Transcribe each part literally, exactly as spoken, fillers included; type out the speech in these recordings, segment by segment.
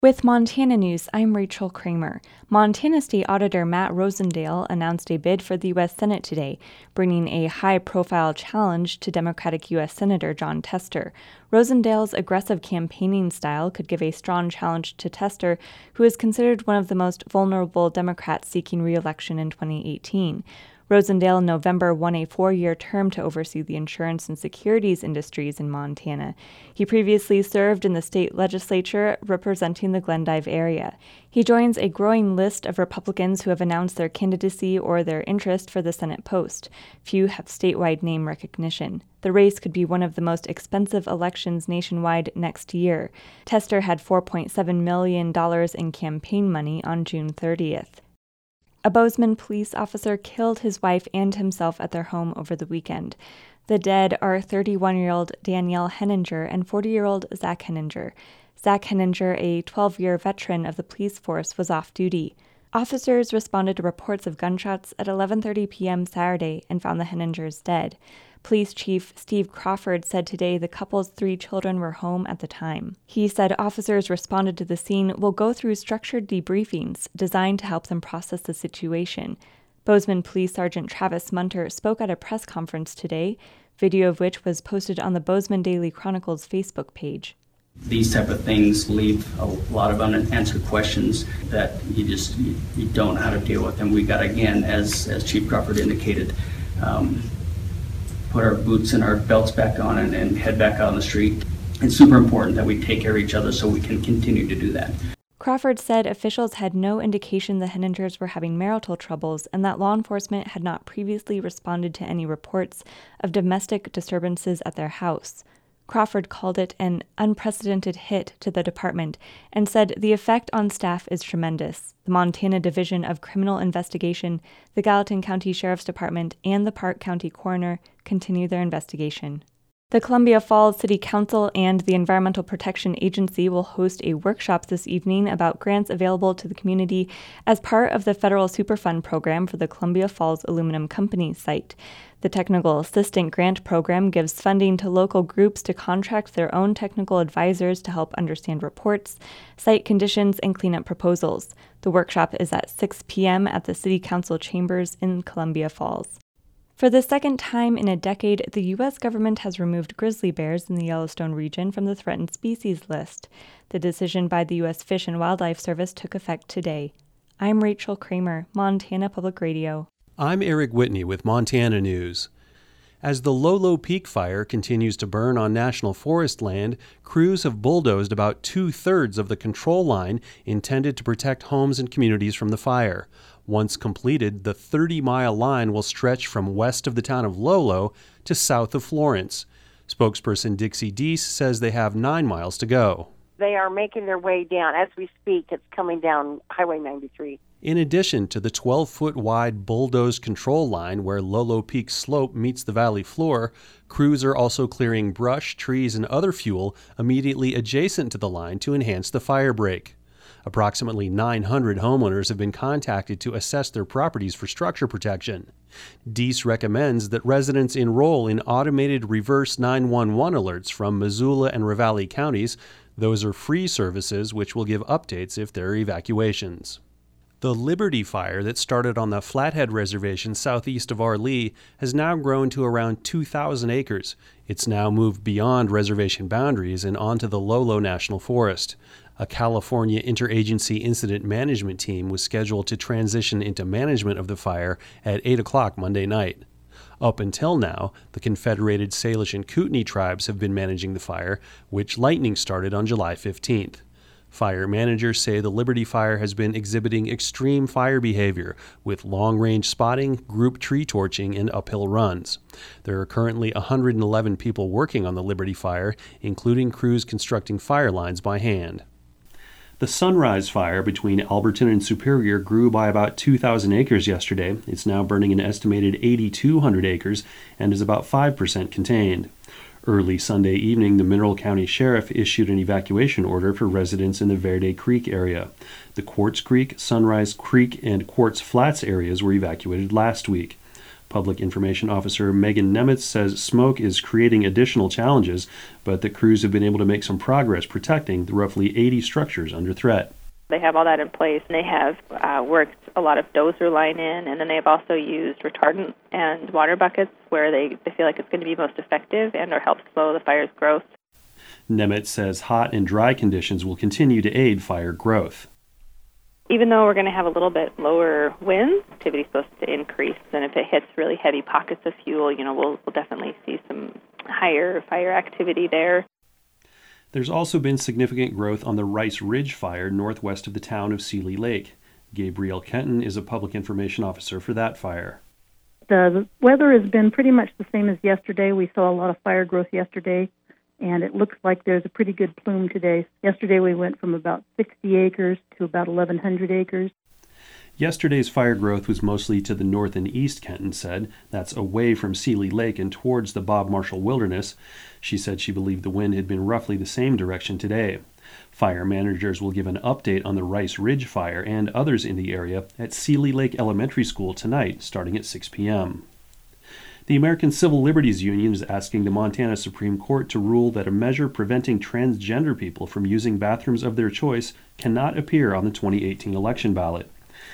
With Montana News, I'm Rachel Kramer. Montana State Auditor Matt Rosendale announced a bid for the U S Senate today, bringing a high-profile challenge to Democratic U S Senator Jon Tester. Rosendale's aggressive campaigning style could give a strong challenge to Tester, who is considered one of the most vulnerable Democrats seeking re-election in twenty eighteen. Rosendale in November won a four-year term to oversee the insurance and securities industries in Montana. He previously served in the state legislature representing the Glendive area. He joins a growing list of Republicans who have announced their candidacy or their interest for the Senate post. Few have statewide name recognition. The race could be one of the most expensive elections nationwide next year. Tester had four point seven million dollars in campaign money on June thirtieth. A Bozeman police officer killed his wife and himself at their home over the weekend. The dead are thirty-one-year-old Danielle Henninger and forty-year-old Zach Henninger. Zach Henninger, a twelve-year veteran of the police force, was off duty. Officers responded to reports of gunshots at eleven thirty p.m. Saturday and found the Henningers dead. Police Chief Steve Crawford said today the couple's three children were home at the time. He said officers responded to the scene will go through structured debriefings designed to help them process the situation. Bozeman Police Sergeant Travis Munter spoke at a press conference today, video of which was posted on the Bozeman Daily Chronicle's Facebook page. These type of things leave a lot of unanswered questions that you just you, you don't know how to deal with. And we got, again, as, as Chief Crawford indicated, um, put our boots and our belts back on and, and head back out on the street. It's super important that we take care of each other so we can continue to do that. Crawford said officials had no indication the Henningers were having marital troubles and that law enforcement had not previously responded to any reports of domestic disturbances at their house. Crawford called it an unprecedented hit to the department and said the effect on staff is tremendous. The Montana Division of Criminal Investigation, the Gallatin County Sheriff's Department, and the Park County Coroner continue their investigation. The Columbia Falls City Council and the Environmental Protection Agency will host a workshop this evening about grants available to the community as part of the Federal Superfund program for the Columbia Falls Aluminum Company site. The Technical Assistant Grant Program gives funding to local groups to contract their own technical advisors to help understand reports, site conditions, and cleanup proposals. The workshop is at six p.m. at the City Council chambers in Columbia Falls. For the second time in a decade, the U S government has removed grizzly bears in the Yellowstone region from the threatened species list. The decision by the U S Fish and Wildlife Service took effect today. I'm Rachel Kramer, Montana Public Radio. I'm Eric Whitney with Montana News. As the Lolo Peak fire continues to burn on national forest land, crews have bulldozed about two-thirds of the control line intended to protect homes and communities from the fire. Once completed, the thirty-mile line will stretch from west of the town of Lolo to south of Florence. Spokesperson Dixie Deese says they have nine miles to go. They are making their way down. As we speak, it's coming down Highway ninety-three. In addition to the twelve-foot wide bulldozed control line where Lolo Peak slope meets the valley floor, crews are also clearing brush, trees, and other fuel immediately adjacent to the line to enhance the fire break. Approximately nine hundred homeowners have been contacted to assess their properties for structure protection. Deese recommends that residents enroll in automated reverse nine one one alerts from Missoula and Ravalli counties. Those are free services which will give updates if there are evacuations. The Liberty Fire that started on the Flathead Reservation southeast of Arlee has now grown to around two thousand acres. It's now moved beyond reservation boundaries and onto the Lolo National Forest. A California Interagency Incident Management team was scheduled to transition into management of the fire at eight o'clock Monday night. Up until now, the Confederated Salish and Kootenai tribes have been managing the fire, which lightning started on July fifteenth. Fire managers say the Liberty Fire has been exhibiting extreme fire behavior with long-range spotting, group tree torching, and uphill runs. There are currently one hundred eleven people working on the Liberty Fire, including crews constructing fire lines by hand. The Sunrise Fire between Alberton and Superior grew by about two thousand acres yesterday. It's now burning an estimated eight thousand two hundred acres and is about five percent contained. Early Sunday evening, the Mineral County Sheriff issued an evacuation order for residents in the Verde Creek area. The Quartz Creek, Sunrise Creek, and Quartz Flats areas were evacuated last week. Public Information Officer Megan Nemitz says smoke is creating additional challenges, but that crews have been able to make some progress protecting the roughly eighty structures under threat. They have all that in place, and they have uh, worked a lot of dozer line in, and then they've also used retardant and water buckets where they, they feel like it's going to be most effective and or help slow the fire's growth. Nemitz says hot and dry conditions will continue to aid fire growth. Even though we're going to have a little bit lower winds, activity is supposed to increase, and if it hits really heavy pockets of fuel, you know, we'll, we'll definitely see some higher fire activity there. There's also been significant growth on the Rice Ridge fire northwest of the town of Seeley Lake. Gabrielle Kenton is a public information officer for that fire. The weather has been pretty much the same as yesterday. We saw a lot of fire growth yesterday, and it looks like there's a pretty good plume today. Yesterday we went from about sixty acres to about eleven hundred acres. Yesterday's fire growth was mostly to the north and east, Kenton said. That's away from Seeley Lake and towards the Bob Marshall Wilderness. She said she believed the wind had been roughly the same direction today. Fire managers will give an update on the Rice Ridge fire and others in the area at Seeley Lake Elementary School tonight, starting at six p.m. The American Civil Liberties Union is asking the Montana Supreme Court to rule that a measure preventing transgender people from using bathrooms of their choice cannot appear on the twenty eighteen election ballot.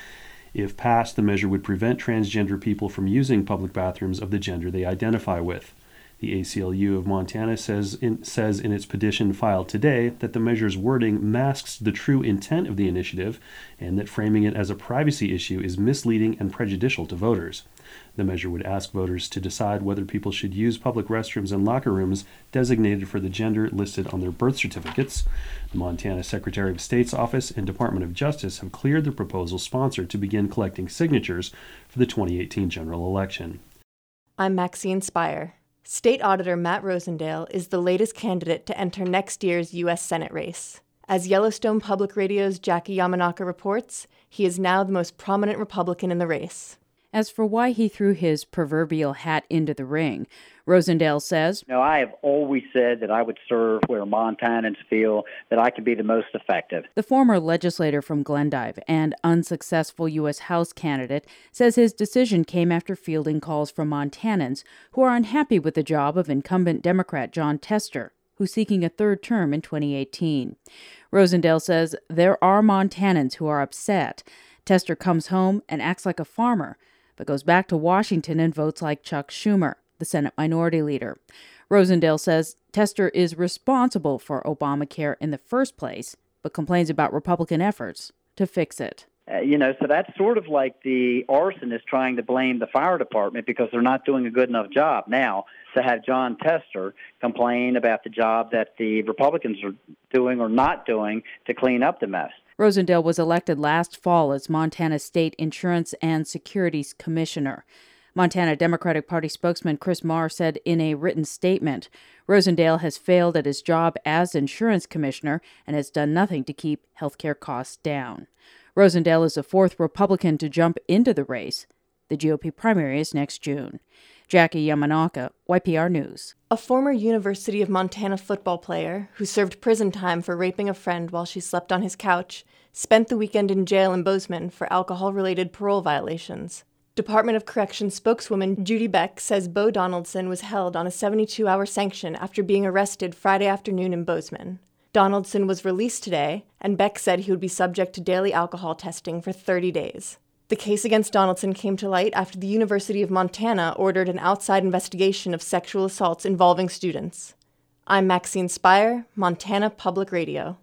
If passed, the measure would prevent transgender people from using public bathrooms of the gender they identify with. The A C L U of Montana says in, says in its petition filed today that the measure's wording masks the true intent of the initiative and that framing it as a privacy issue is misleading and prejudicial to voters. The measure would ask voters to decide whether people should use public restrooms and locker rooms designated for the gender listed on their birth certificates. The Montana Secretary of State's office and Department of Justice have cleared the proposal sponsor to begin collecting signatures for the twenty eighteen general election. I'm Maxine Spire. State Auditor Matt Rosendale is the latest candidate to enter next year's U S Senate race. As Yellowstone Public Radio's Jackie Yamanaka reports, he is now the most prominent Republican in the race. As for why he threw his proverbial hat into the ring, Rosendale says, You know, I have always said that I would serve where Montanans feel that I can be the most effective. The former legislator from Glendive and unsuccessful U S House candidate says his decision came after fielding calls from Montanans who are unhappy with the job of incumbent Democrat Jon Tester, who's seeking a third term in twenty eighteen. Rosendale says there are Montanans who are upset. Tester comes home and acts like a farmer, but goes back to Washington and votes like Chuck Schumer, the Senate Minority Leader. Rosendale says Tester is responsible for Obamacare in the first place, but complains about Republican efforts to fix it. Uh, you know, so that's sort of like the arsonist trying to blame the fire department because they're not doing a good enough job. Now, to have Jon Tester complain about the job that the Republicans are doing or not doing to clean up the mess. Rosendale was elected last fall as Montana State Insurance and Securities Commissioner. Montana Democratic Party spokesman Chris Marr said in a written statement, Rosendale has failed at his job as insurance commissioner and has done nothing to keep healthcare costs down. Rosendale is the fourth Republican to jump into the race. The G O P primary is next June. Jackie Yamanaka, Y P R News. A former University of Montana football player who served prison time for raping a friend while she slept on his couch spent the weekend in jail in Bozeman for alcohol-related parole violations. Department of Corrections spokeswoman Judy Beck says Bo Donaldson was held on a seventy-two hour sanction after being arrested Friday afternoon in Bozeman. Donaldson was released today, and Beck said he would be subject to daily alcohol testing for thirty days. The case against Donaldson came to light after the University of Montana ordered an outside investigation of sexual assaults involving students. I'm Maxine Spire, Montana Public Radio.